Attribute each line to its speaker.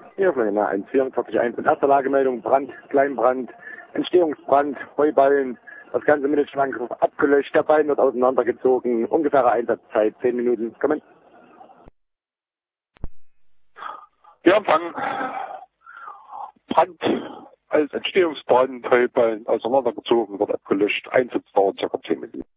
Speaker 1: Hier von der 144.1 in erster Lagemeldung, Brand, Kleinbrand, Entstehungsbrand, Heuballen, das Ganze mit dem Schwankgriff abgelöscht, der Ballen wird auseinandergezogen, ungefähre Einsatzzeit 10 Minuten. Kommen.
Speaker 2: Wir haben Brand als Entstehungsbrand, Heuballen auseinandergezogen, wird abgelöscht, Einsatzdauer ca. 10 Minuten.